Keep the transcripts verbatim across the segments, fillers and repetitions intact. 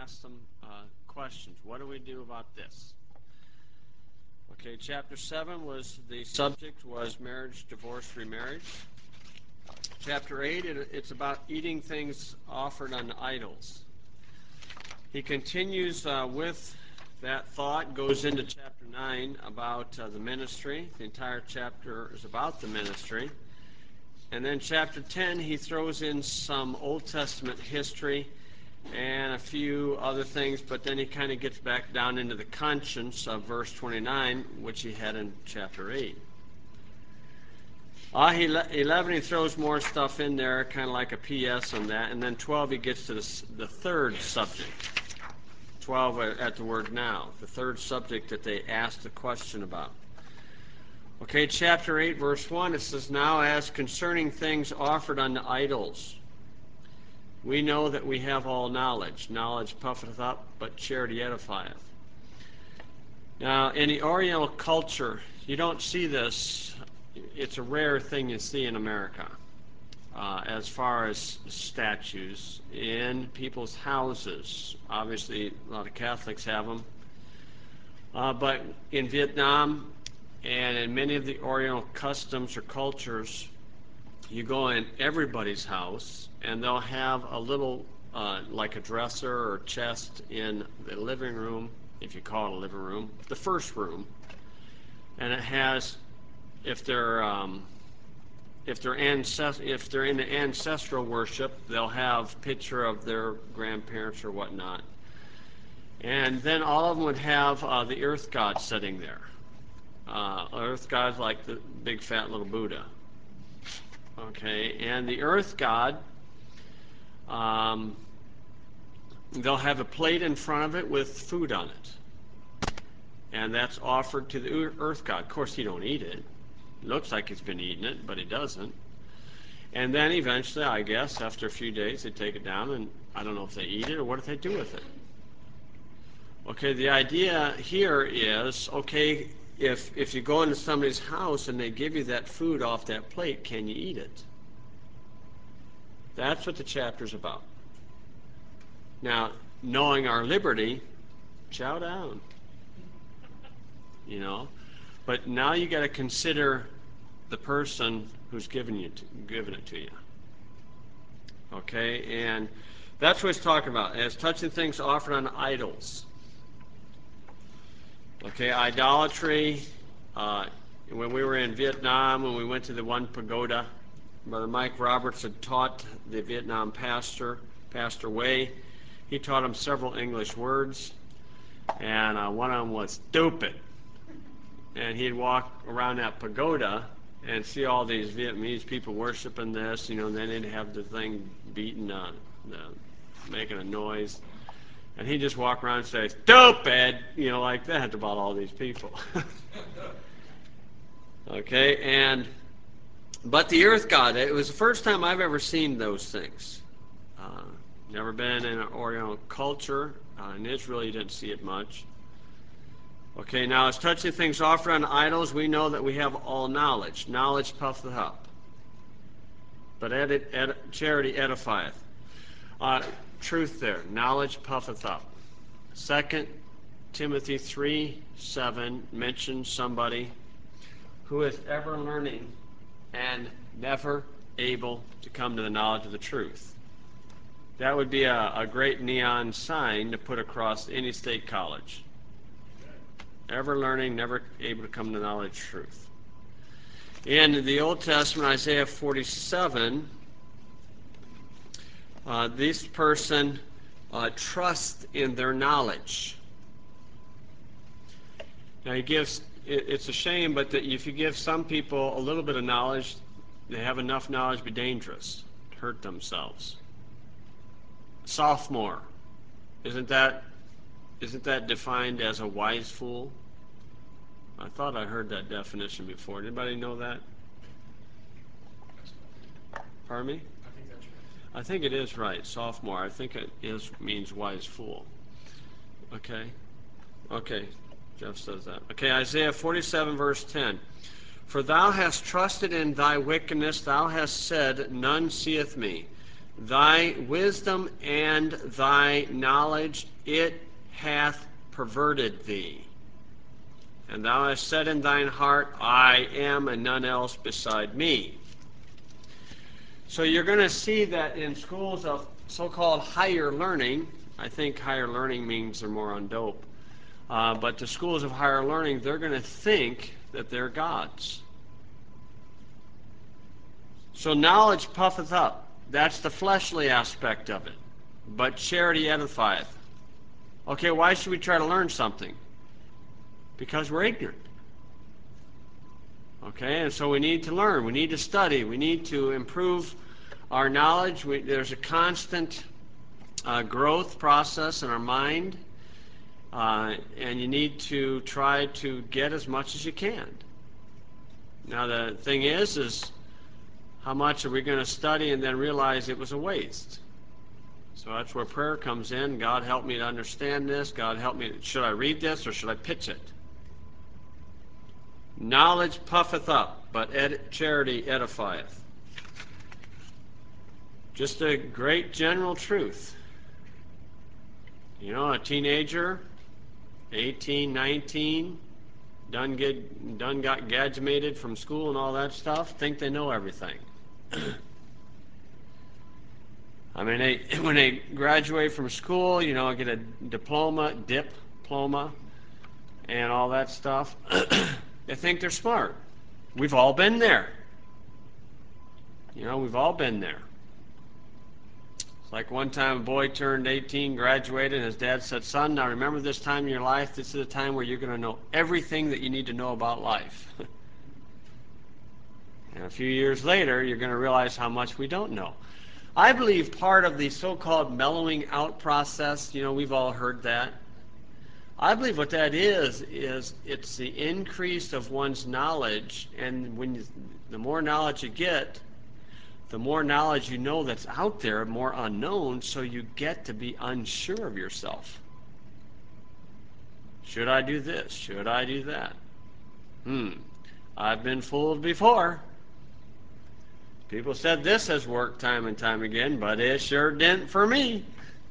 ask some uh, questions. What do we do about this? Okay, chapter seven was the subject was marriage, divorce, remarriage. Chapter eight, it, it's about eating things offered on idols. He continues uh, with that thought, goes into chapter nine about uh, the ministry. The entire chapter is about the ministry. And then chapter ten, he throws in some Old Testament history and a few other things, but then he kind of gets back down into the conscience of verse twenty-nine, which he had in chapter eight. Uh, he, eleven, he throws more stuff in there, kind of like a P S on that, and then twelve, he gets to the, the third subject. twelve at the word now, the third subject that they asked the question about. Okay, chapter eight, verse one, it says, "Now as concerning things offered unto idols, we know that we have all knowledge. Knowledge puffeth up, but charity edifieth." Now, in the Oriental culture, you don't see this. It's a rare thing you see in America, uh, as far as statues in people's houses. Obviously, a lot of Catholics have them. Uh, but in Vietnam and in many of the Oriental customs or cultures, you go in everybody's house, and they'll have a little, uh, like a dresser or chest in the living room, if you call it a living room, the first room, and it has, if they're um, if they're ancest- if they're into ancestral worship, they'll have picture of their grandparents or whatnot, and then all of them would have uh, the earth god sitting there. Uh, earth god's like the big fat little Buddha. Okay, and the earth god, um, they'll have a plate in front of it with food on it, and that's offered to the earth god. Of course, he don't eat it. It looks like he's been eating it, but he doesn't. And then eventually, I guess, after a few days, they take it down, and I don't know if they eat it or what do they do with it. Okay, the idea here is, okay, if if you go into somebody's house and they give you that food off that plate, can you eat it? That's what the chapter's about. Now, knowing our liberty, chow down. You know, but now you got to consider the person who's giving you to, giving it to you. Okay, and that's what he's talking about, as touching things offered on idols. Okay, idolatry. Uh, when we were in Vietnam, when we went to the one pagoda, Brother Mike Roberts had taught the Vietnam pastor, Pastor Way. He taught him several English words, and uh, one of them was stupid. And he'd walk around that pagoda and see all these Vietnamese people worshiping this, you know, and then they'd have the thing beating, uh, the, making a noise. And he'd just walk around and say, "Stupid," you know, like that about all these people. Okay, and, but the earth god, it was the first time I've ever seen those things. Uh, never been in an Oriental culture. Uh, in Israel, you didn't see it much. Okay, now as touching things offered on idols, we know that we have all knowledge. Knowledge puffeth up, but ed- ed- charity edifieth. Uh, truth there. Knowledge puffeth up. Second Timothy three seven mentions somebody who is ever learning and never able to come to the knowledge of the truth. That would be a, a great neon sign to put across any state college. Ever learning, never able to come to the knowledge of truth. In the Old Testament, Isaiah forty-seven, uh, this person uh, trusts in their knowledge. Now, he gives, it, it's a shame, but that if you give some people a little bit of knowledge, they have enough knowledge to be dangerous, to hurt themselves. Sophomore, isn't that isn't that defined as a wise fool? I thought I heard that definition before. Anybody know that? Pardon me? I think that's right. I think it is right, sophomore. I think it is means wise fool. Okay. Okay. Jeff says that. Okay, Isaiah forty-seven, verse ten. "For thou hast trusted in thy wickedness, thou hast said, None seeth me. Thy wisdom and thy knowledge, it hath perverted thee. And thou hast said in thine heart, I am and none else beside me. So you're going to see that in schools of so-called higher learning, I think higher learning means they're more on dope, uh, but the schools of higher learning, they're going to think that they're gods. So knowledge puffeth up. That's the fleshly aspect of it. But charity edifieth. Okay, why should we try to learn something? Because we're ignorant. Okay, and so we need to learn. We need to study. We need to improve our knowledge. We, there's a constant uh, growth process in our mind. Uh, and you need to try to get as much as you can. Now the thing is, is how much are we going to study and then realize it was a waste? So that's where prayer comes in. God, help me to understand this. God, help me. Should I read this or should I pitch it? Knowledge puffeth up, but ed- charity edifieth. Just a great general truth. You know, a teenager, eighteen, nineteen, done, get, done got gadgemated from school and all that stuff, think they know everything. I mean, they, when they graduate from school, you know, get a diploma, dip, diploma, and all that stuff, they think they're smart. We've all been there. You know, we've all been there. It's like one time a boy turned eighteen, graduated, and his dad said, son, now remember this time in your life, this is a time where you're going to know everything that you need to know about life. And a few years later, you're going to realize how much we don't know. I believe part of the so-called mellowing out process, you know, we've all heard that. I believe what that is, is it's the increase of one's knowledge, and when you, the more knowledge you get, the more knowledge you know that's out there, more unknown, so you get to be unsure of yourself. Should I do this? Should I do that? Hmm, I've been fooled before. People said this has worked time and time again, but it sure didn't for me.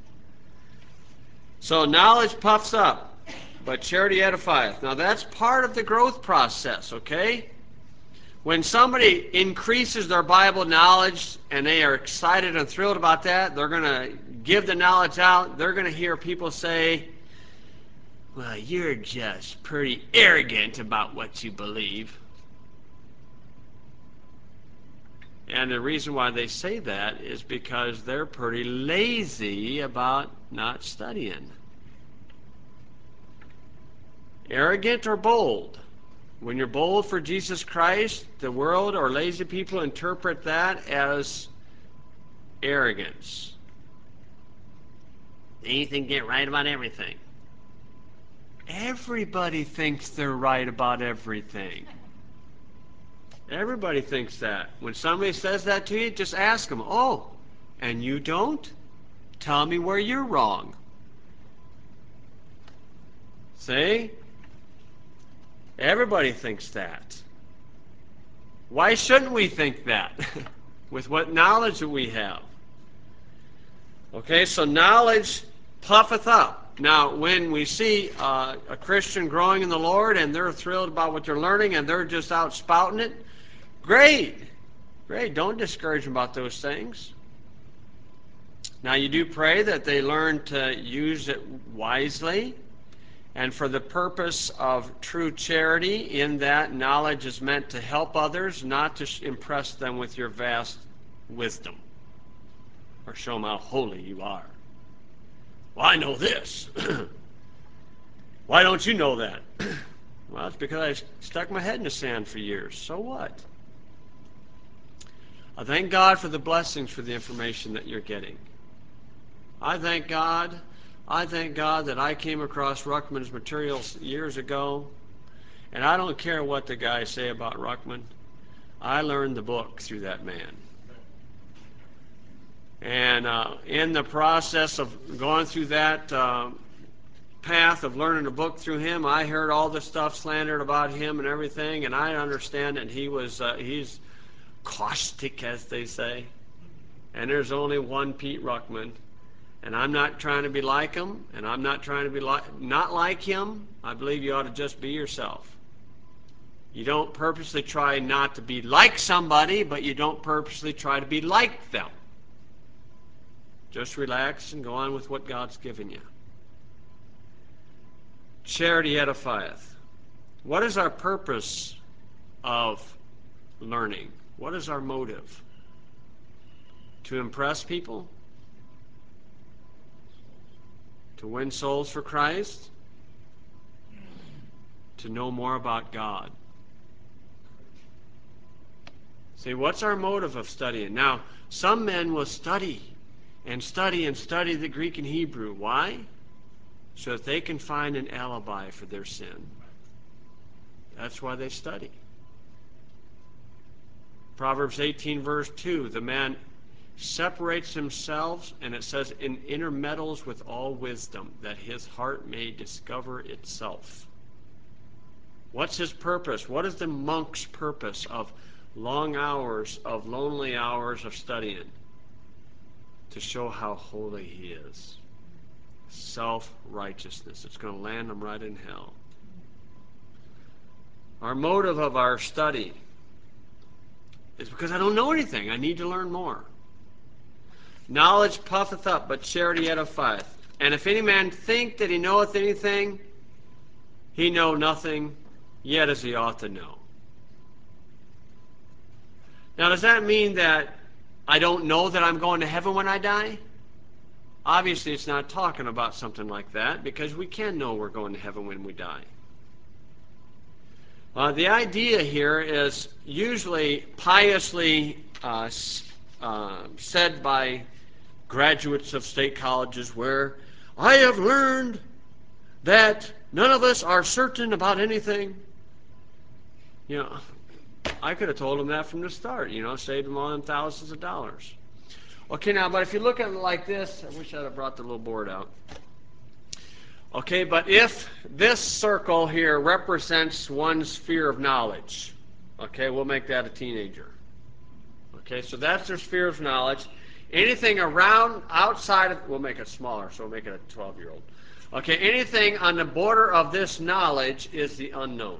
So knowledge puffs up, but charity edifieth. Now that's part of the growth process, okay? When somebody increases their Bible knowledge and they are excited and thrilled about that, they're going to give the knowledge out. They're going to hear people say, well, you're just pretty arrogant about what you believe. And the reason why they say that is because they're pretty lazy about not studying. Arrogant or bold? When you're bold for Jesus Christ, the world or lazy people interpret that as arrogance. Anything get right about everything. Everybody thinks they're right about everything. Everybody thinks that. When somebody says that to you, just ask them, oh, and you don't? Tell me where you're wrong. See? Everybody thinks that. Why shouldn't we think that? With what knowledge that we have. Okay, so knowledge puffeth up. Now, when we see uh, a Christian growing in the Lord and they're thrilled about what they're learning and they're just out spouting it, great. Great. Don't discourage them about those things. Now, you do pray that they learn to use it wisely and for the purpose of true charity. In that, knowledge is meant to help others, not to impress them with your vast wisdom or show them how holy you are. Well, I know this. Why don't you know that? Well, it's because I stuck my head in the sand for years. So what? I thank God for the blessings for the information that you're getting. I thank God. I thank God that I came across Ruckman's materials years ago, and I don't care what the guys say about Ruckman. I learned the book through that man. And uh, in the process of going through that uh, path of learning the book through him, I heard all the stuff slandered about him and everything, and I understand that he was uh, he's caustic, as they say. And there's only one Pete Ruckman. And I'm not trying to be like him, and I'm not trying to be like, not like him. I believe you ought to just be yourself. You don't purposely try not to be like somebody, but you don't purposely try to be like them. Just relax and go on with what God's given you. Charity edifieth. What is our purpose of learning? What is our motive? To impress people? To win souls for Christ? To know more about God? See, what's our motive of studying? Now, some men will study and study and study the Greek and Hebrew. Why? So that they can find an alibi for their sin. That's why they study. Proverbs eighteen, verse two, the man separates himself, and it says, and intermeddles with all wisdom, that his heart may discover itself. What's his purpose? What is the monk's purpose of long hours, of lonely hours of studying? To show how holy he is. Self-righteousness. It's going to land him right in hell. Our motive of our study is because I don't know anything. I need to learn more. Knowledge puffeth up, but charity edifieth. And if any man think that he knoweth anything, he know nothing, yet as he ought to know. Now, does that mean that I don't know that I'm going to heaven when I die? Obviously, it's not talking about something like that, because we can know we're going to heaven when we die. Uh, the idea here is usually piously uh, uh, said by graduates of state colleges, where I have learned that none of us are certain about anything. You know, I could have told them that from the start, you know, saved them all them thousands of dollars. Okay, now, but if you look at it like this, I wish I'd have brought the little board out. Okay, but if this circle here represents one's sphere of knowledge, okay, we'll make that a teenager. Okay, so that's their sphere of knowledge. Anything around, outside of, we'll make it smaller, so we'll make it a twelve-year-old. Okay, anything on the border of this knowledge is the unknown.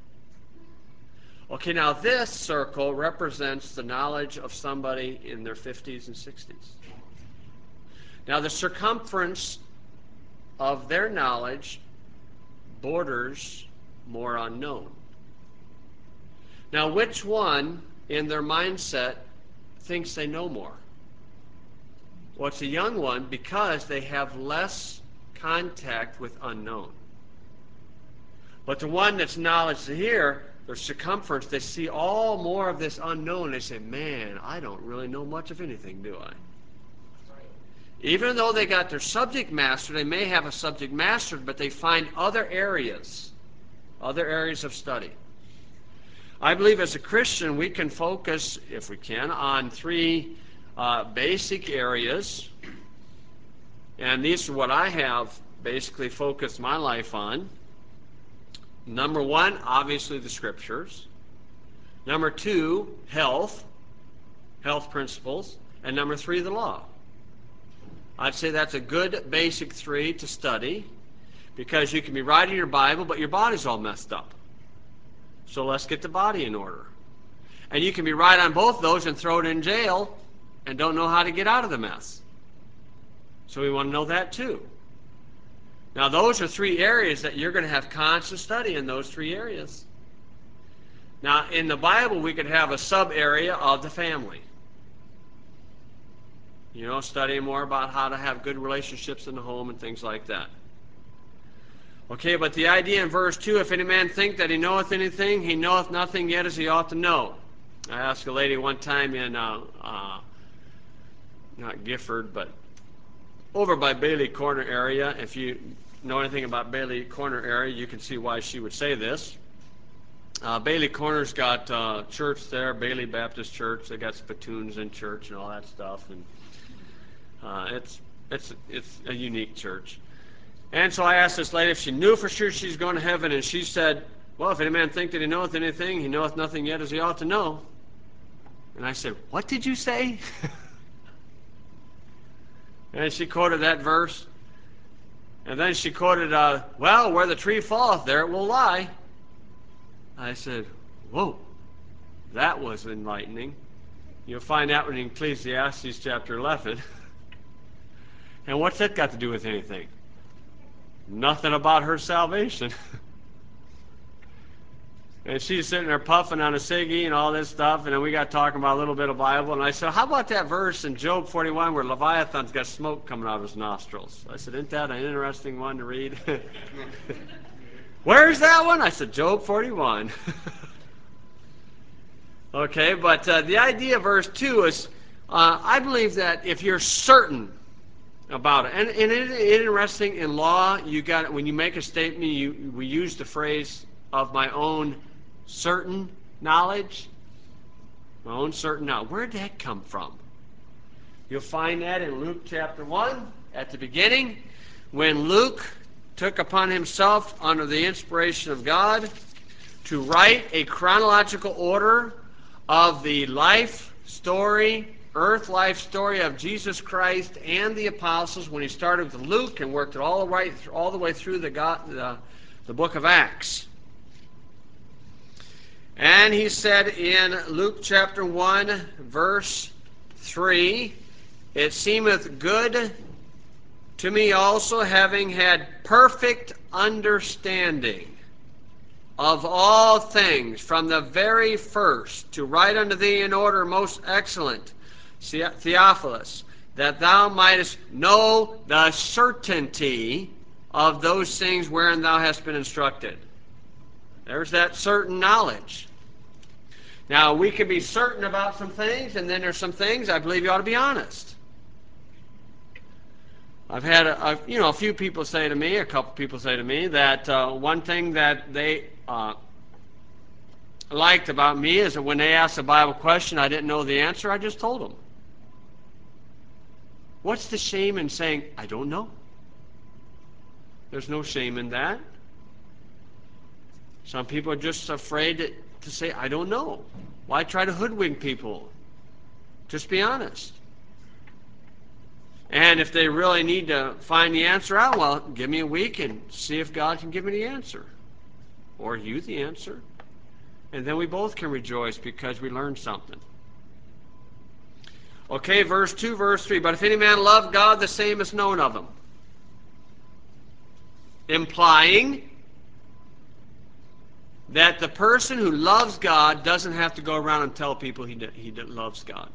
Okay, now this circle represents the knowledge of somebody in their fifties and sixties. Now the circumference of their knowledge borders more unknown. Now which one in their mindset thinks they know more? Well, it's a young one, because they have less contact with unknown. But the one that's knowledge here, their circumference, they see all more of this unknown. They say, man, I don't really know much of anything, do I? Even though they got their subject mastered, they may have a subject mastered, but they find other areas, other areas of study. I believe as a Christian, we can focus, if we can, on three uh, basic areas. And these are what I have basically focused my life on. Number one, obviously the Scriptures. Number two, health, health principles. And number three, the law. I'd say that's a good basic three to study, because you can be writing your Bible, but your body's all messed up. So let's get the body in order. And you can be right on both those and throw it in jail and don't know how to get out of the mess. So we want to know that too. Now those are three areas that you're going to have constant study in, those three areas. Now in the Bible we could have a sub-area of the family. You know, studying more about how to have good relationships in the home and things like that. Okay, but the idea in verse two, if any man think that he knoweth anything, he knoweth nothing yet as he ought to know. I asked a lady one time in, uh, uh, not Gifford, but over by Bailey Corner area. If you know anything about Bailey Corner area, you can see why she would say this. Uh, Bailey Corner's got uh, church there, Bailey Baptist Church. They got spittoons in church and all that stuff, and uh, it's it's it's a unique church. And so I asked this lady if she knew for sure she's going to heaven, and she said, well, if any man think that he knoweth anything, he knoweth nothing yet as he ought to know. And I said, what did you say? And she quoted that verse. And then she quoted, uh, well, where the tree falleth, there it will lie. I said, whoa, that was enlightening. You'll find out in Ecclesiastes chapter eleven. And what's that got to do with anything? Nothing about her salvation. And she's sitting there puffing on a ciggy and all this stuff, and then we got talking about a little bit of Bible, and I said, how about that verse in Job forty-one where Leviathan's got smoke coming out of his nostrils? I said, isn't that an interesting one to read? Where's that one? I said, Job forty-one. Okay, but uh, the idea of verse two is, uh, I believe that if you're certain about it, and, and it is interesting in law, you got when you make a statement, you we use the phrase of my own certain knowledge, my own certain knowledge. Where did that come from? You'll find that in Luke chapter one at the beginning, when Luke took upon himself, under the inspiration of God, to write a chronological order of the life story, earth life story of Jesus Christ and the apostles, when he started with Luke and worked it all the way, all the way through the, God, the, the book of Acts. And he said in Luke chapter one, verse three, it seemeth good to me also, having had perfect understanding of all things from the very first, to write unto thee in order most excellent, Theophilus, that thou mightest know the certainty of those things wherein thou hast been instructed. There's that certain knowledge. Now, we can be certain about some things, and then there's some things I believe you ought to be honest. I've had a, a you know a few people say to me, a couple people say to me that uh, one thing that they uh, liked about me is that when they asked a Bible question I didn't know the answer, I just told them. What's the shame in saying I don't know? There's no shame in that. Some people are just afraid to, to say, I don't know. Why try to hoodwink people? Just be honest. And if they really need to find the answer out, well, give me a week and see if God can give me the answer. Or you the answer. And then we both can rejoice because we learned something. Okay, verse two, verse three. But if any man love God, the same is known of him. Implying that the person who loves God doesn't have to go around and tell people he, he loves God.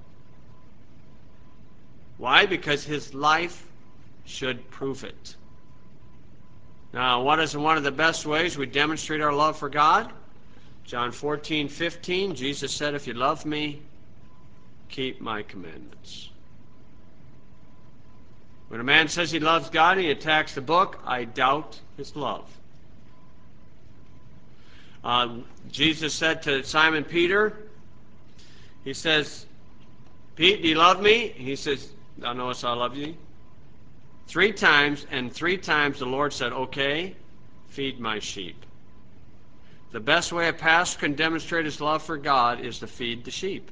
Why? Because his life should prove it. Now, what is one of the best ways we demonstrate our love for God? John fourteen, fifteen, Jesus said, if you love me, keep my commandments. When a man says he loves God and he attacks the book, I doubt his love. Uh, Jesus said to Simon Peter, he says, Pete, do you love me? He says, thou knowest I love you. Three times, and three times the Lord said, okay, feed my sheep. The best way a pastor can demonstrate his love for God is to feed the sheep.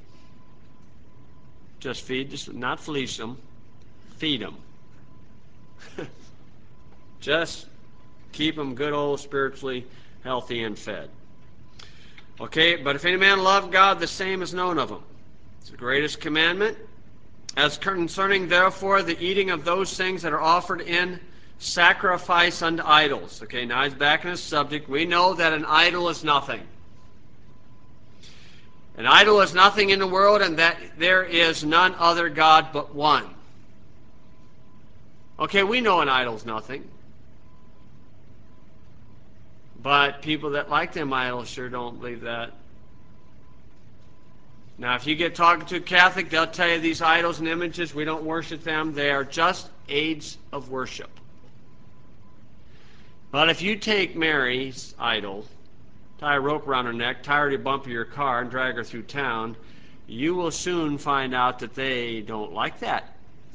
Just feed, the, not fleece them, feed them. Just keep them good old spiritually healthy and fed. Okay, but if any man love God, the same is known of him. It's the greatest commandment. As concerning, therefore, the eating of those things that are offered in sacrifice unto idols. Okay, now he's back in his subject. We know that an idol is nothing. An idol is nothing in the world, and that there is none other God but one. Okay, we know an idol is nothing. But people that like them idols sure don't believe that. Now, if you get talking to a Catholic, they'll tell you these idols and images, we don't worship them. They are just aids of worship. But if you take Mary's idol, tie a rope around her neck, tie her to the bumper of your car, and drag her through town, you will soon find out that they don't like that.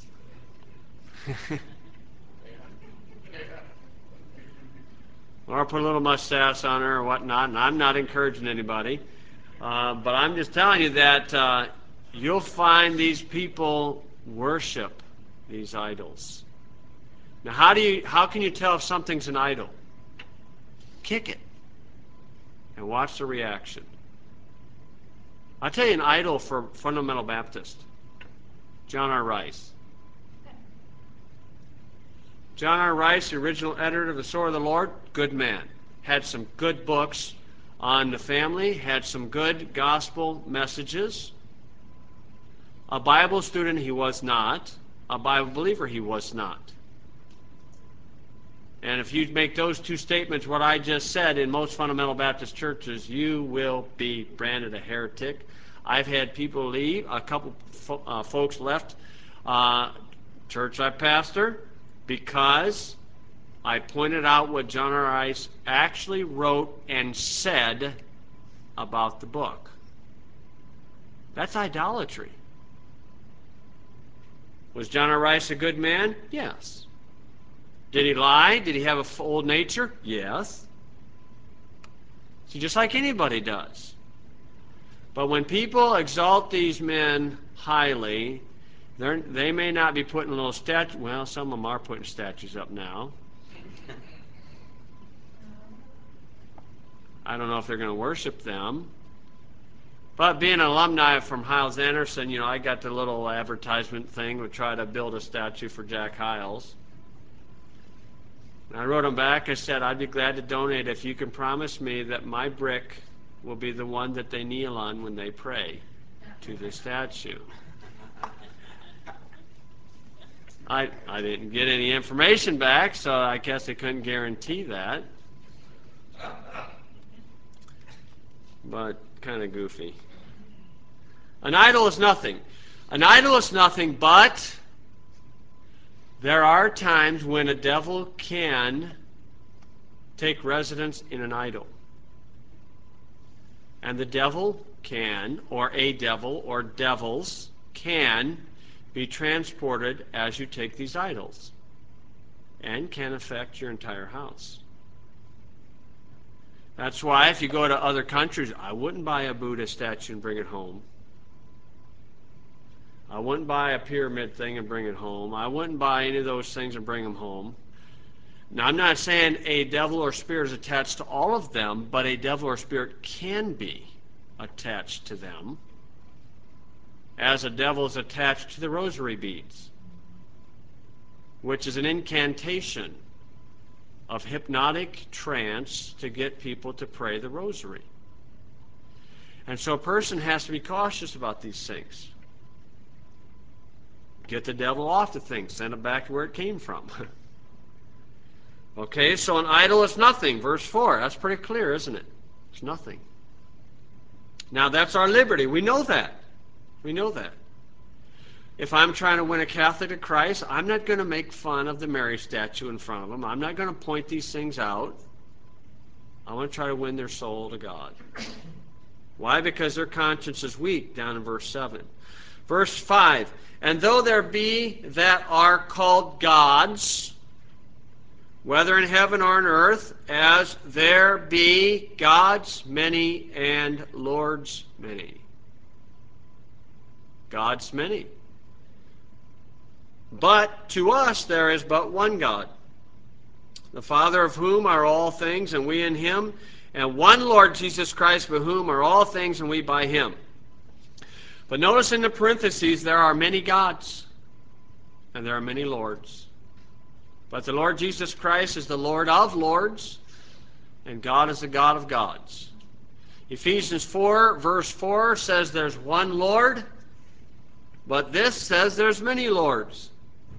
Or put a little mustache on her or whatnot, and I'm not encouraging anybody. Uh, but I'm just telling you that uh, you'll find these people worship these idols. Now, how do you how can you tell if something's an idol? Kick it and watch the reaction. I'll tell you an idol for fundamental Baptist. John R. Rice. John R. Rice, the original editor of the Sword of the Lord, good man. Had some good books on the family, had some good gospel messages. A Bible student he was not. A Bible believer he was not. And if you make those two statements, what I just said, in most fundamental Baptist churches, you will be branded a heretic. I've had people leave, a couple fo- uh, folks left uh, church I pastor because I pointed out what John R. Rice actually wrote and said about the book. That's idolatry. Was John R. Rice a good man? Yes. Did he lie? Did he have an old nature? Yes. See, just like anybody does. But when people exalt these men highly, they may not be putting little statues. Well, some of them are putting statues up now. I don't know if they're going to worship them. But being an alumni from Hyles Anderson, you know, I got the little advertisement thing to try to build a statue for Jack Hyles. And I wrote him back. I said, I'd be glad to donate if you can promise me that my brick will be the one that they kneel on when they pray to the statue. I, I didn't get any information back, so I guess I couldn't guarantee that. But kind of goofy. An idol is nothing. An idol is nothing, but there are times when a devil can take residence in an idol. And the devil can, or a devil, or devils can be transported as you take these idols and can affect your entire house. That's why if you go to other countries, I wouldn't buy a Buddha statue and bring it home. I wouldn't buy a pyramid thing and bring it home. I wouldn't buy any of those things and bring them home. Now, I'm not saying a devil or spirit is attached to all of them, but a devil or spirit can be attached to them, as a devil is attached to the rosary beads, which is an incantation of hypnotic trance to get people to pray the rosary. And so a person has to be cautious about these things. Get the devil off the thing. Send it back to where it came from. Okay, so an idol is nothing. Verse four. That's pretty clear, isn't it? It's nothing. Now, that's our liberty. We know that. We know that. If I'm trying to win a Catholic to Christ, I'm not going to make fun of the Mary statue in front of them. I'm not going to point these things out. I want to try to win their soul to God. Why? Because their conscience is weak, down in verse seven. Verse five, and though there be that are called gods, whether in heaven or on earth, as there be gods many and lords many. Gods many. But to us there is but one God, the Father of whom are all things, and we in him, and one Lord Jesus Christ, by whom are all things, and we by him. But notice in the parentheses, there are many gods, and there are many lords. But the Lord Jesus Christ is the Lord of lords, and God is the God of gods. Ephesians four, verse four says there's one Lord, but this says there's many lords.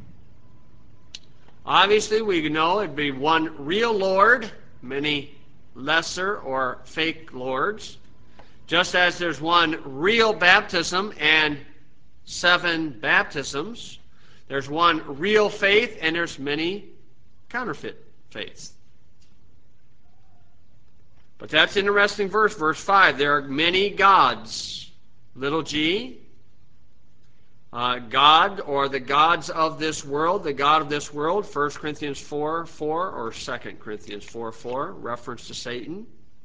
Obviously, we know it'd be one real Lord, many lesser or fake lords. Just as there's one real baptism and seven baptisms, there's one real faith and there's many counterfeit faiths. But that's an interesting verse, verse five. There are many gods, little g, uh, God or the gods of this world, the God of this world, First Corinthians four four or Second Corinthians four four, reference to Satan.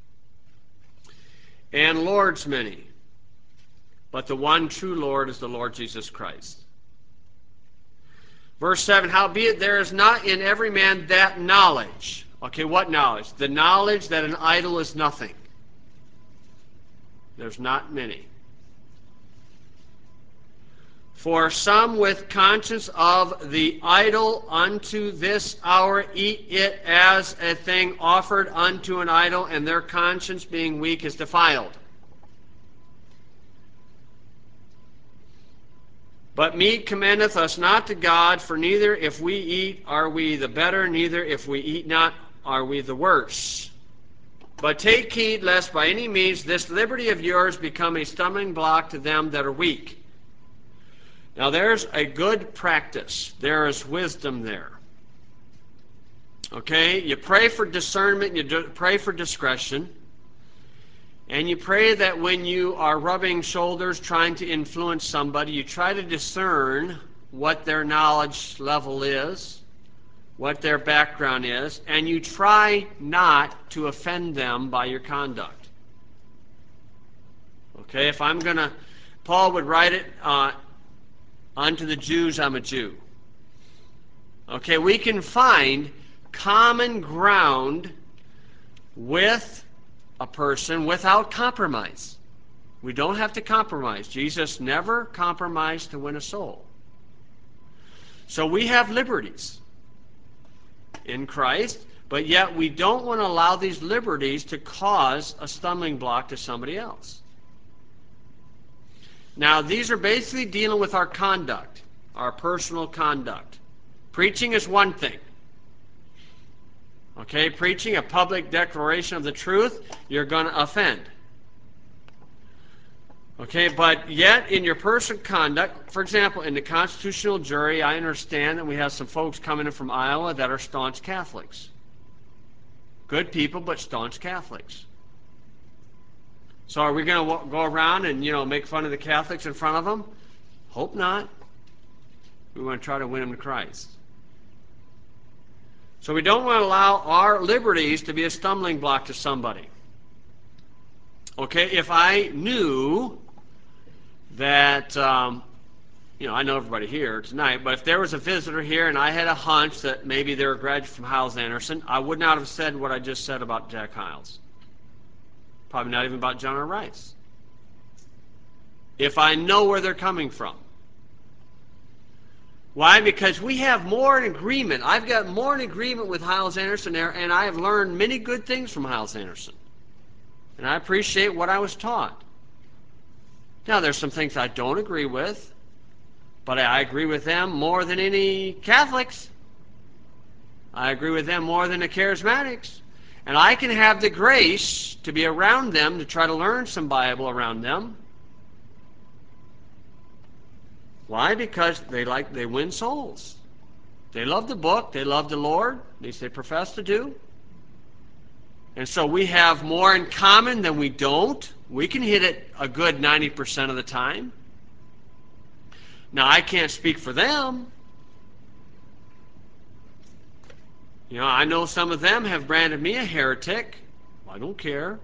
And lords many. But the one true Lord is the Lord Jesus Christ. Verse seven, howbeit there is not in every man that knowledge. Okay, what knowledge? The knowledge that an idol is nothing. There's not many. For some with conscience of the idol unto this hour eat it as a thing offered unto an idol, and their conscience being weak is defiled. But meat commendeth us not to God, for neither if we eat are we the better, neither if we eat not are we the worse. But take heed lest by any means this liberty of yours become a stumbling block to them that are weak. Now there's a good practice. There is wisdom there. Okay, you pray for discernment, you do, pray for discretion, and you pray that when you are rubbing shoulders trying to influence somebody, you try to discern what their knowledge level is, what their background is, and you try not to offend them by your conduct. Okay, if I'm going to, Paul would write it, uh, unto the Jews I'm a Jew. Okay, we can find common ground with a person without compromise. We don't have to compromise. Jesus never compromised to win a soul. So we have liberties in Christ, but yet we don't want to allow these liberties to cause a stumbling block to somebody else. Now, these are basically dealing with our conduct, our personal conduct. Preaching is one thing. Okay, preaching a public declaration of the truth, you're going to offend. Okay, but yet in your personal conduct, for example, in the constitutional jury, I understand that we have some folks coming in from Iowa that are staunch Catholics. Good people, but staunch Catholics. So are we going to go around and, you know, make fun of the Catholics in front of them? Hope not. We want to try to win them to Christ. So we don't want to allow our liberties to be a stumbling block to somebody. Okay, if I knew that, um, you know, I know everybody here tonight, but if there was a visitor here and I had a hunch that maybe they're a graduate from Hyles-Anderson, I would not have said what I just said about Jack Hyles. Probably not even about John R. Rice. If I know where they're coming from. Why? Because we have more in agreement. I've got more in agreement with Hyles-Anderson there, and I have learned many good things from Hyles-Anderson. And I appreciate what I was taught. Now, there's some things I don't agree with, but I agree with them more than any Catholics. I agree with them more than the Charismatics. And I can have the grace to be around them, to try to learn some Bible around them. Why? Because they like they win souls. They love the book. They love the Lord. At least they profess to do. And so we have more in common than we don't. We can hit it a good ninety percent of the time. Now, I can't speak for them. You know, I know some of them have branded me a heretic. I don't care.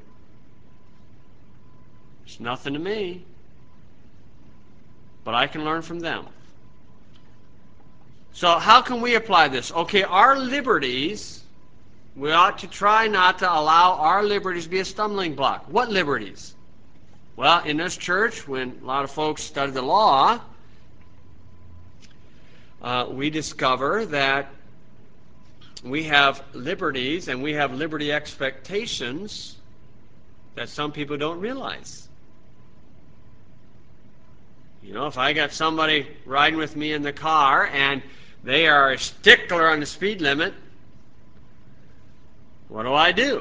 It's nothing to me. But I can learn from them. So how can we apply this? Okay, our liberties, we ought to try not to allow our liberties to be a stumbling block. What liberties? Well, in this church, when a lot of folks study the law, uh, we discover that we have liberties and we have liberty expectations that some people don't realize. You know, if I got somebody riding with me in the car and they are a stickler on the speed limit, what do I do?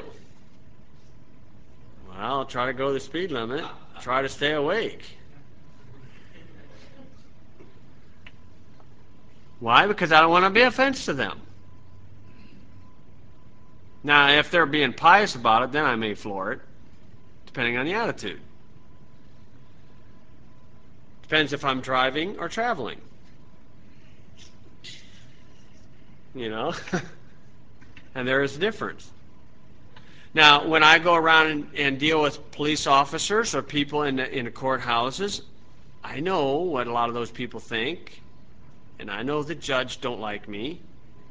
Well, I'll try to go the speed limit, try to stay awake. Why? Because I don't want to be offensive to them. Now, if they're being pious about it, then I may floor it, depending on the attitude. Depends if I'm driving or traveling. You know? And there is a difference. Now, when I go around and, and deal with police officers or people in the, in the courthouses, I know what a lot of those people think. and I know the judge don't like me,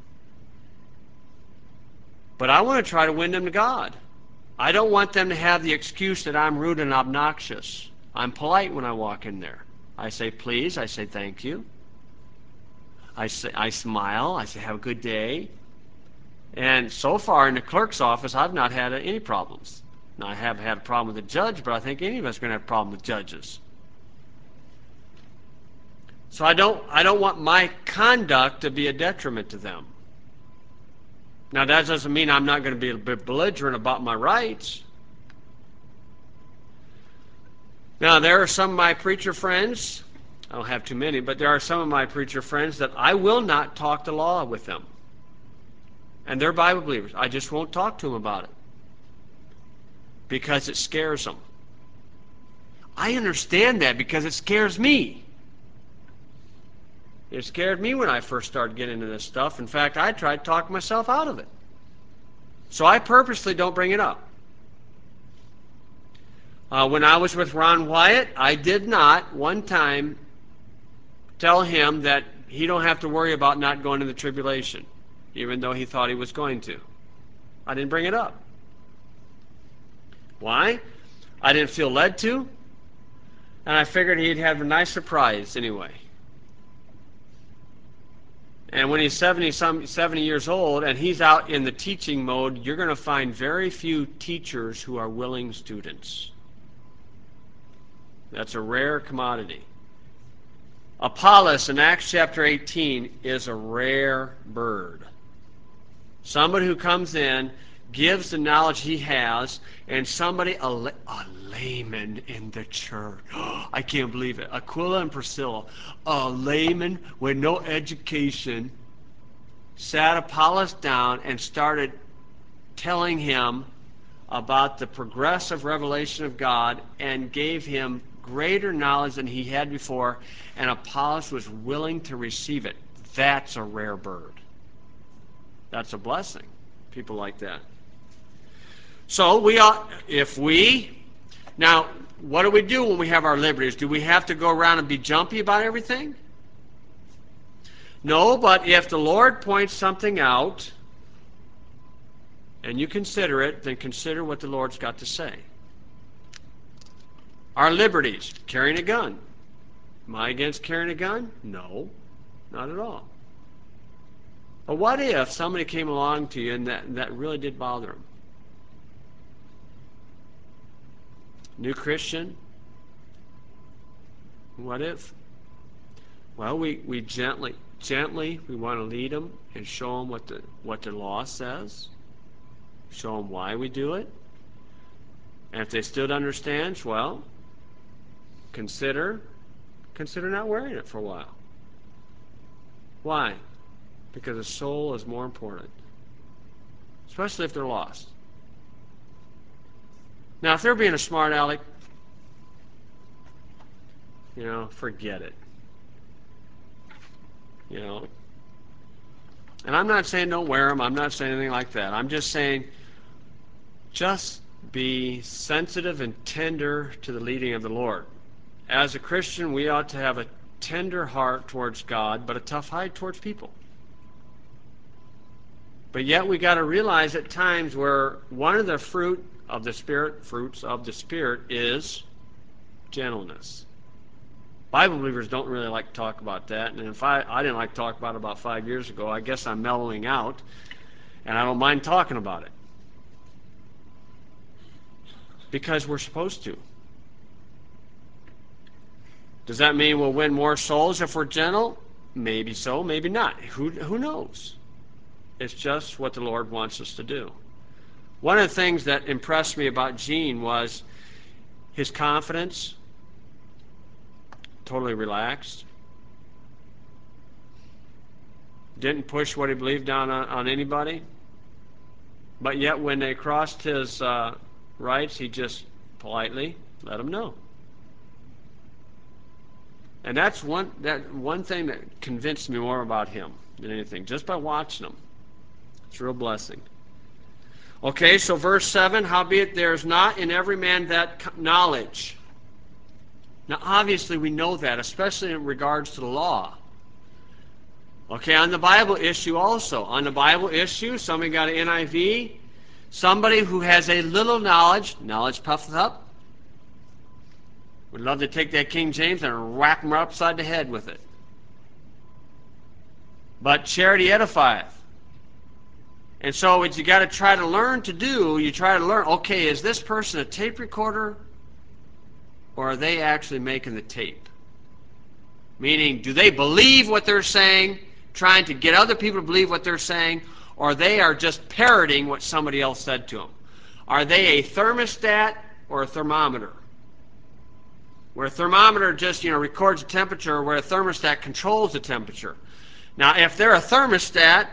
but I want to try to win them to God. I don't want them to have the excuse that I'm rude and obnoxious. I'm polite when I walk in there. I say please, I say thank you. I say I smile, I say have a good day. And so far in the clerk's office, I've not had any problems. Now, I have had a problem with the judge, but I think any of us are going to have a problem with judges. So I don't, I don't want my conduct to be a detriment to them. Now, that doesn't mean I'm not going to be a bit belligerent about my rights. Now, there are some of my preacher friends, I don't have too many, but there are some of my preacher friends that I will not talk the law with them. And they're Bible believers. I just won't talk to them about it because it scares them. I understand that because it scares me. It scared me when I first started getting into this stuff. In fact, I tried to talk myself out of it. So I purposely don't bring it up. Uh, when I was with Ron Wyatt, I did not one time tell him that he don't have to worry about not going to the tribulation, even though he thought he was going to. I didn't bring it up. Why? I didn't feel led to, and I figured he'd have a nice surprise anyway. And when he's seventy, some, seventy years old and he's out in the teaching mode, you're going to find very few teachers who are willing students. That's a rare commodity. Apollos in Acts chapter eighteen is a rare bird. Somebody who comes in, gives the knowledge he has, and somebody, a, a layman in the church. I can't believe it. Aquila and Priscilla, a layman with no education, sat Apollos down and started telling him about the progressive revelation of God and gave him greater knowledge than he had before, and Apollos was willing to receive it. That's a rare bird. That's a blessing. People like that. So we ought, if we, now, what do we do when we have our liberties? Do we have to go around and be jumpy about everything? No, but if the Lord points something out and you consider it, then consider what the Lord's got to say. Our liberties, carrying a gun. Am I against carrying a gun? No, not at all. But what if somebody came along to you and that, that really did bother them? New Christian? What if? Well, we, we gently, gently, we want to lead them and show them what the, what the law says. Show them why we do it. And if they still don't understand, well, consider, consider not wearing it for a while. Why? Because the soul is more important, especially if they're lost. Now, if they're being a smart aleck, you know, forget it. You know, and I'm not saying don't wear them. I'm not saying anything like that. I'm just saying just be sensitive and tender to the leading of the Lord. As a Christian, we ought to have a tender heart towards God, but a tough hide towards people. But yet we got to realize at times where one of the fruit of the Spirit, fruits of the Spirit, is gentleness. Bible believers don't really like to talk about that, and if I, I didn't like to talk about it about five years ago, I guess I'm mellowing out, and I don't mind talking about it. Because we're supposed to. Does that mean we'll win more souls if we're gentle? Maybe so, maybe not. Who, who knows? It's just what the Lord wants us to do. One of the things that impressed me about Gene was his confidence, totally relaxed, didn't push what he believed down on, on anybody, but yet when they crossed his uh, rights, he just politely let them know. And that's one, that one thing that convinced me more about him than anything, just by watching him. It's a real blessing. Okay, so verse seven, howbeit there is not in every man that knowledge. Now, obviously we know that, especially in regards to the law. Okay, on the Bible issue also. On the Bible issue, somebody got an N I V. Somebody who has a little knowledge, knowledge puffeth up, would love to take that King James and whack them upside the head with it. But charity edifieth. And so what you got to try to learn to do, you try to learn, okay, is this person a tape recorder or are they actually making the tape? Meaning, do they believe what they're saying, trying to get other people to believe what they're saying, or they are just parroting what somebody else said to them? Are they a thermostat or a thermometer? Where a thermometer just, you know, records the temperature, where a thermostat controls the temperature. Now, if they're a thermostat,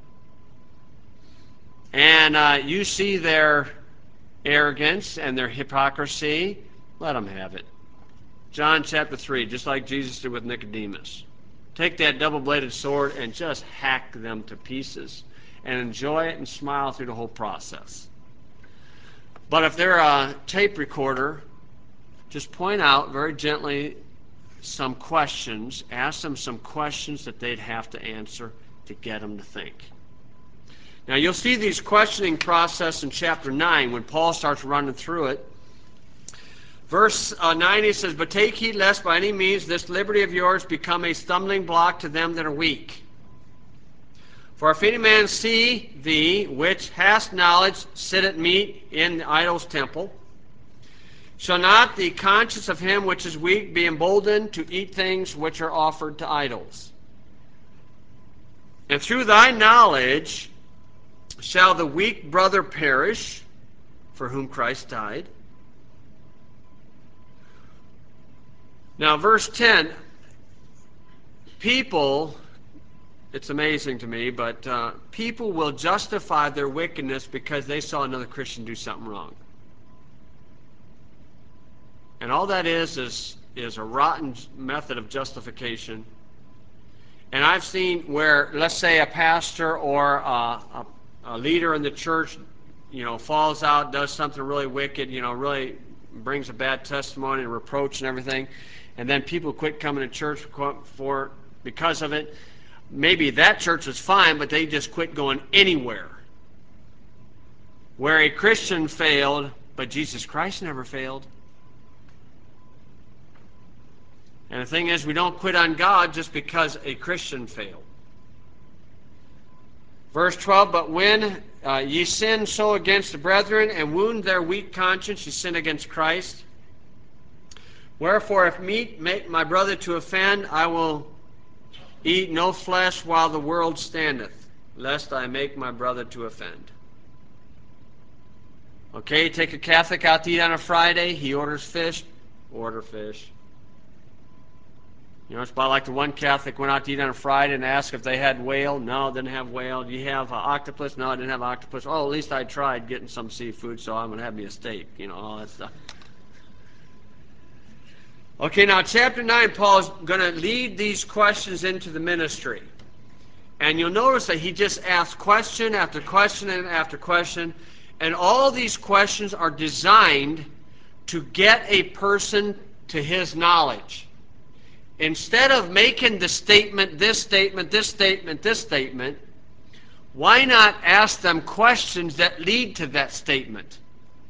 and uh, you see their arrogance and their hypocrisy, let them have it. John chapter three, just like Jesus did with Nicodemus. Take that double-bladed sword and just hack them to pieces and enjoy it and smile through the whole process. But if they're a tape recorder, just point out very gently some questions, ask them some questions that they'd have to answer to get them to think. Now you'll see these questioning process in chapter nine when Paul starts running through it. Verse uh, nine, he says, "But take heed lest by any means this liberty of yours become a stumbling block to them that are weak. For if any man see thee, which hast knowledge, sit at meat in the idol's temple, shall not the conscience of him which is weak be emboldened to eat things which are offered to idols? And through thy knowledge shall the weak brother perish, for whom Christ died?" Now, verse ten, people, it's amazing to me, but uh, people will justify their wickedness because they saw another Christian do something wrong. And all that is, is, is a rotten method of justification. And I've seen where, let's say, a pastor or a, a, a leader in the church, you know, falls out, does something really wicked, you know, really brings a bad testimony and reproach and everything, and then people quit coming to church for because of it. Maybe that church was fine, but they just quit going anywhere. Where a Christian failed, but Jesus Christ never failed. And the thing is, we don't quit on God just because a Christian failed. Verse twelve, "But when uh, ye sin so against the brethren, and wound their weak conscience, ye sin against Christ. Wherefore, if meat make my brother to offend, I will eat no flesh while the world standeth, lest I make my brother to offend." Okay, take a Catholic out to eat on a Friday, he orders fish, order fish. You know, it's about like the one Catholic went out to eat on a Friday and asked if they had whale. No, didn't have whale. Do you have uh, octopus? No, I didn't have octopus. Oh, at least I tried getting some seafood, so I'm going to have me a steak. You know, all that stuff. Okay, now chapter nine, Paul is going to lead these questions into the ministry. And you'll notice that he just asks question after question and after question. And all these questions are designed to get a person to his knowledge. Instead of making the statement, this statement, this statement, this statement, why not ask them questions that lead to that statement?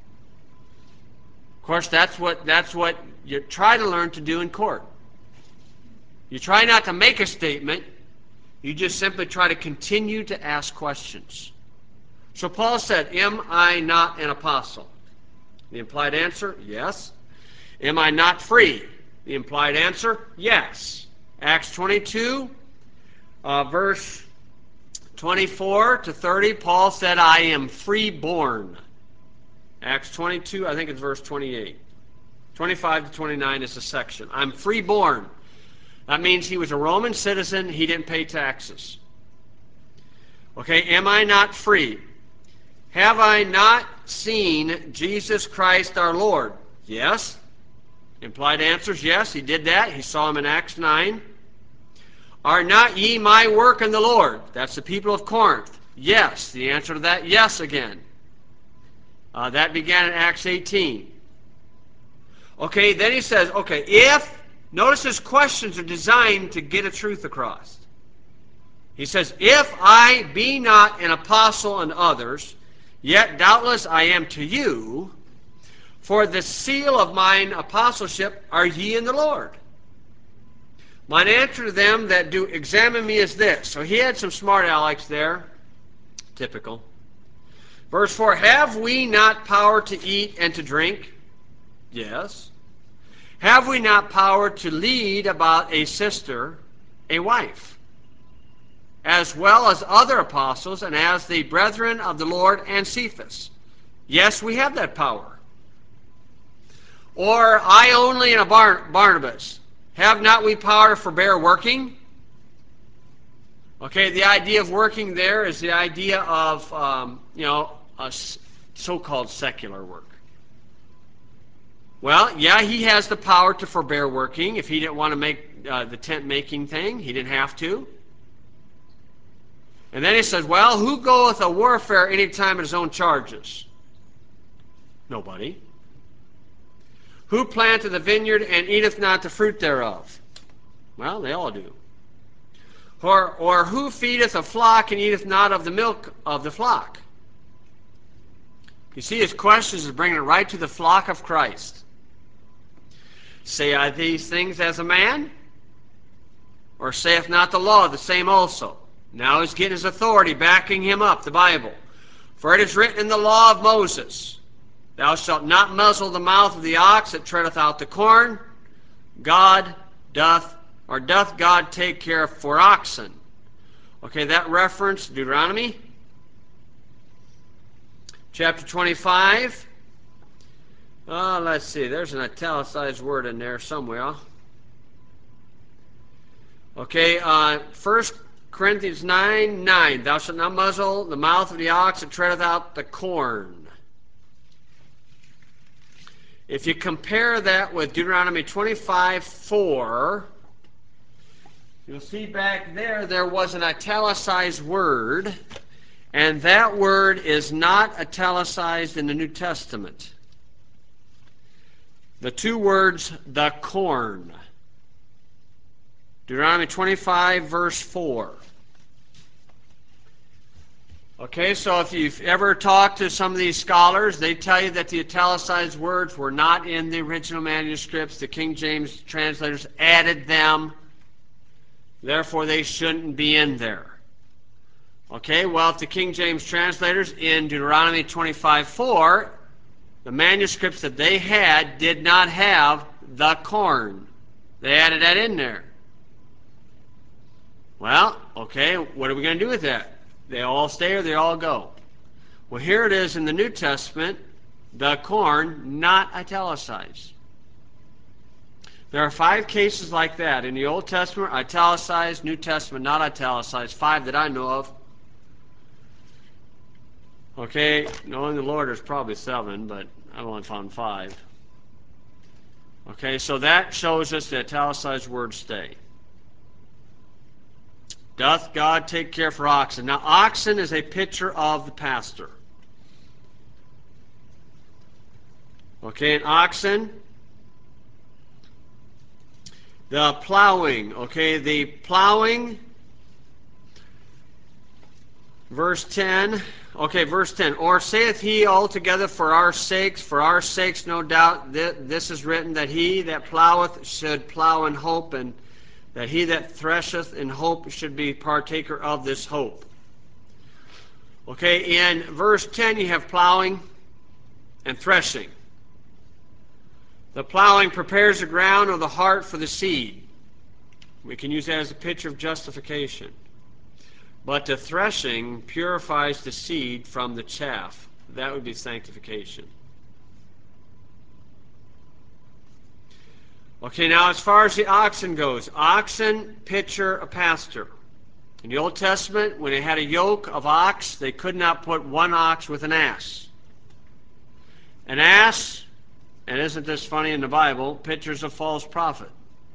Of course, that's what, that's what you try to learn to do in court. You try not to make a statement. You just simply try to continue to ask questions. So Paul said, "Am I not an apostle?" The implied answer, yes. "Am I not free?" The implied answer, yes. Acts twenty-two, uh, verse twenty-four to thirty, Paul said, "I am freeborn." Acts twenty-two, I think it's verse twenty-eight. twenty-five to twenty-nine is a section. I'm freeborn. That means he was a Roman citizen. He didn't pay taxes. Okay, am I not free? "Have I not seen Jesus Christ our Lord?" Yes. Implied answers, yes, he did that. He saw him in Acts nine. "Are not ye my work in the Lord?" That's the people of Corinth. Yes. The answer to that, yes again. Uh, that began in Acts eighteen. Okay, then he says, okay, if, notice his questions are designed to get a truth across. He says, if I be not an apostle unto others, yet doubtless I am to you, for the seal of mine apostleship are ye in the Lord. Mine answer to them that do examine me is this. So he had some smart alecks there. Typical. Verse four, have we not power to eat and to drink? Yes. Have we not power to lead about a sister, a wife, as well as other apostles and as the brethren of the Lord and Cephas? Yes, we have that power. Or I only and a Bar- Barnabas, have not we power to forbear working? Okay, the idea of working there is the idea of, um, you know, a so-called secular work. Well, yeah, he has the power to forbear working. If he didn't want to make uh, the tent making thing, he didn't have to. And then he says, well, who goeth a warfare any time at his own charges? Nobody. Who planteth the vineyard and eateth not the fruit thereof? Well, they all do. Or, or who feedeth a flock and eateth not of the milk of the flock? You see, his questions is bringing it right to the flock of Christ. Say I these things as a man? Or saith not the law the same also? Now he's getting his authority, backing him up, the Bible. For it is written in the law of Moses, thou shalt not muzzle the mouth of the ox that treadeth out the corn. God doth, or doth God take care for oxen? Okay, that reference, Deuteronomy chapter twenty-five. Uh, let's see, there's an italicized word in there somewhere. Okay, uh, First Corinthians nine, nine. Thou shalt not muzzle the mouth of the ox that treadeth out the corn. If you compare that with Deuteronomy twenty-five, four, you'll see back there, there was an italicized word, and that word is not italicized in the New Testament. The two words, the corn. Deuteronomy twenty-five, verse four. Okay, so if you've ever talked to some of these scholars, they tell you that the italicized words were not in the original manuscripts. The King James translators added them. Therefore, they shouldn't be in there. Okay, well, if the King James translators in Deuteronomy twenty-five, four, the manuscripts that they had did not have the corn. They added that in there. Well, okay, what are we going to do with that? They all stay or they all go? Well, here it is in the New Testament, the corn, not italicized. There are five cases like that. In the Old Testament, italicized, New Testament, not italicized. Five that I know of. Okay, knowing the Lord, there's probably seven, but I've only found five. Okay, so that shows us the italicized words stay. Doth God take care for oxen? Now, oxen is a picture of the pastor. Okay, an oxen. The plowing. Okay, the plowing. Verse ten. Okay, verse ten. Or saith he altogether for our sakes, for our sakes, no doubt, th- this is written, that he that ploweth should plow in hope, and that he that thresheth in hope should be partaker of this hope. Okay, in verse ten you have plowing and threshing. The plowing prepares the ground or the heart for the seed. We can use that as a picture of justification. But the threshing purifies the seed from the chaff. That would be sanctification. Okay, now as far as the oxen goes, oxen picture a pastor. In the Old Testament, when they had a yoke of ox, they could not put one ox with an ass. An ass, and isn't this funny in the Bible, pictures a false prophet.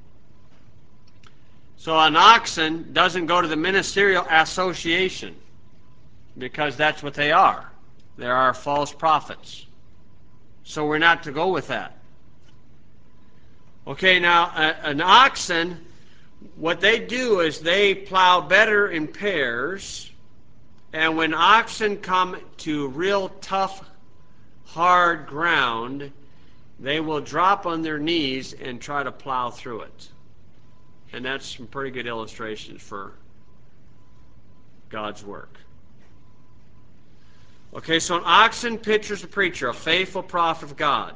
So an oxen doesn't go to the ministerial association because that's what they are. They are false prophets. So we're not to go with that. Okay, now a, an oxen What they do is they plow better in pairs, and when oxen come to real tough, hard ground, they will drop on their knees and try to plow through it. And that's some pretty good illustrations for God's work. Okay, so an oxen pictures a preacher, a faithful prophet of God.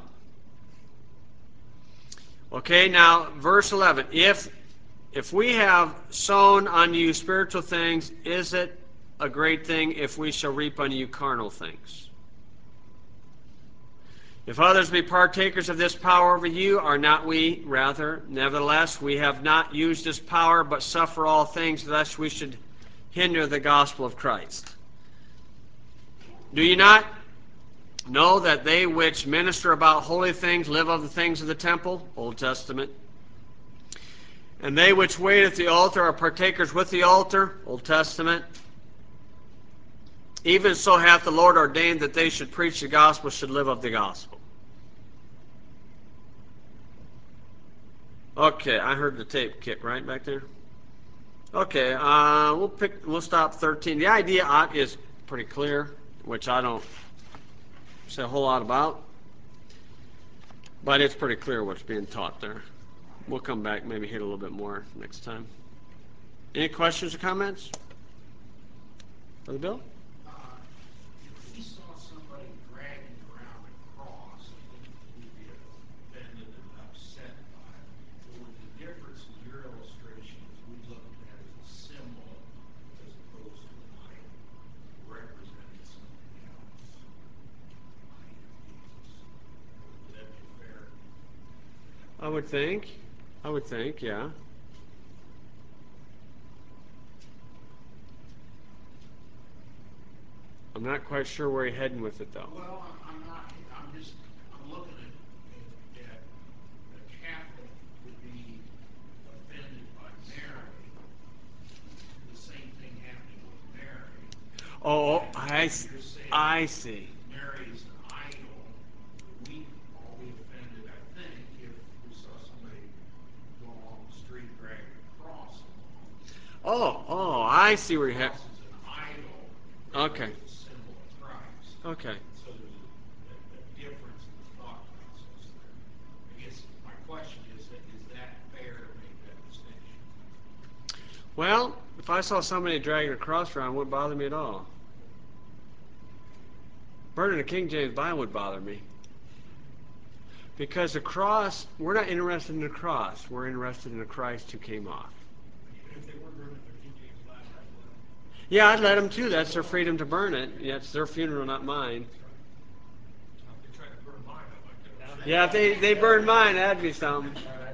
Okay, now verse eleven. If if we have sown unto you spiritual things, is it a great thing if we shall reap unto you carnal things? If others be partakers of this power over you, are not we rather? Nevertheless, we have not used this power, but suffer all things, lest we should hinder the gospel of Christ. Do you not know that they which minister about holy things live of the things of the temple? Old Testament. And they which wait at the altar are partakers with the altar? Old Testament. Even so hath the Lord ordained that they should preach the gospel, should live of the gospel. Okay, I heard the tape kick right back there. Okay, uh, we'll pick. We'll stop thirteen. The idea is pretty clear, which I don't say a whole lot about, but it's pretty clear what's being taught there. We'll come back, maybe hit a little bit more next time. Any questions or comments? Brother Bill? Uh, if we saw somebody dragging around a cross, I think we'd be offended and upset by it. But with the difference in your illustration is we look at that as a symbol as opposed to an idol representing something else. Would that be fair? I would think. I would think, yeah. I'm not quite sure where you're heading with it, though. Well, I'm, I'm not, I'm just, I'm looking at, at, at a Catholic would be offended by Mary, the same thing happening with Mary. Oh, And I, you're s- saying I see. Mary is an idol. We'd all be offended, I think, if we saw somebody go along the street dragging a cross along. Oh, oh, I see where you're The heading. cross is an idol. Okay. It's a symbol of Christ. Okay. So there's a, a, a difference in the thought process there. I guess my question is, that is that fair to make that distinction? Well, if I saw somebody dragging a cross around, it wouldn't bother me at all. Burning a King James Bible would bother me. Because the cross, we're not interested in the cross. We're interested in the Christ who came off. Even if they weren't burning their King James Bible, I'd let them. Yeah, I'd let them too. That's their freedom to burn it. Yeah, it's their funeral, not mine. Now, if they tried to burn mine, I might get upset. Yeah, if they, they burned mine, that'd be something.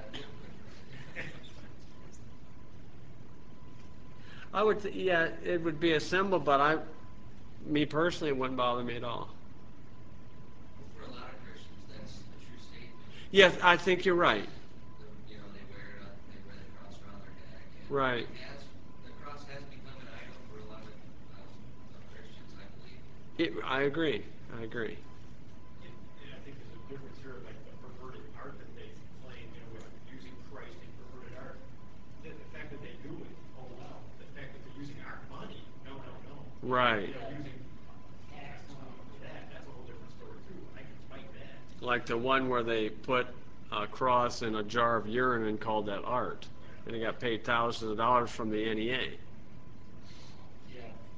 I would, th- yeah, it would be a symbol, but I, me personally, it wouldn't bother me at all. For a lot of Christians, that's a true statement. Yes, I think you're right. The, you know, they wear it, on- they wear the cross around their neck. And Right. it has, the cross has become an idol for a lot of, uh, of Christians, I believe. It, I agree. I agree. And, and I think there's a difference here, like the perverted art that they claim, you know, with using Christ in perverted art. The, the fact that they do it, oh well. The fact that they're using our money, no, no, no. Right. You know, using tax money for that, that's a whole different story too. I can fight that. Like the one where they put a cross in a jar of urine and called that art. And they got paid thousands of dollars from the N E A. Yeah.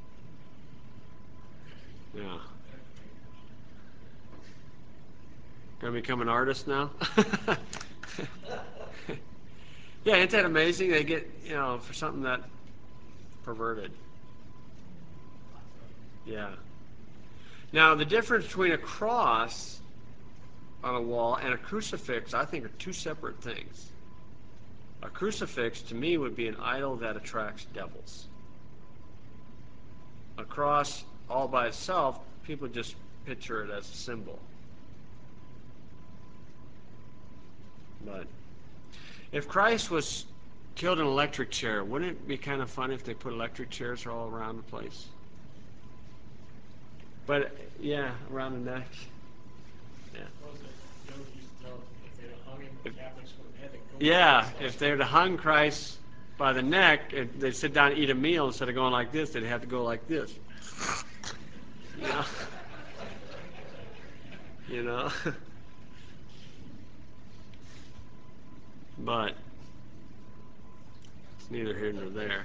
Yeah. Gonna become an artist now? Yeah, isn't that amazing? They get, you know, for something that perverted. Yeah. Now, the difference between a cross on a wall and a crucifix, I think, are two separate things. A crucifix, to me, would be an idol that attracts devils. A cross, all by itself, people just picture it as a symbol. But if Christ was killed in an electric chair, wouldn't it be kind of fun if they put electric chairs all around the place? But, yeah, around the neck. Yeah. What was it? Joe used to tell if they'd have hung him, the Catholics would have had to go. Yeah, if they would have hung Christ by the neck, if they sit down and eat a meal, instead of going like this, they'd have to go like this. You know? You know? But it's neither here nor there.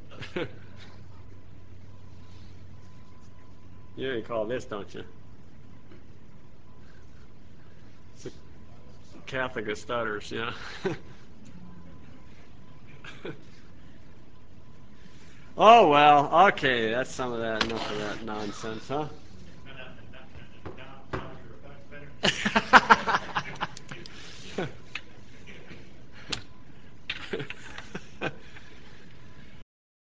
You know what you call this, don't you? It's a Catholic of stutters, yeah. Oh, well, okay, that's some of that, enough of that nonsense, huh?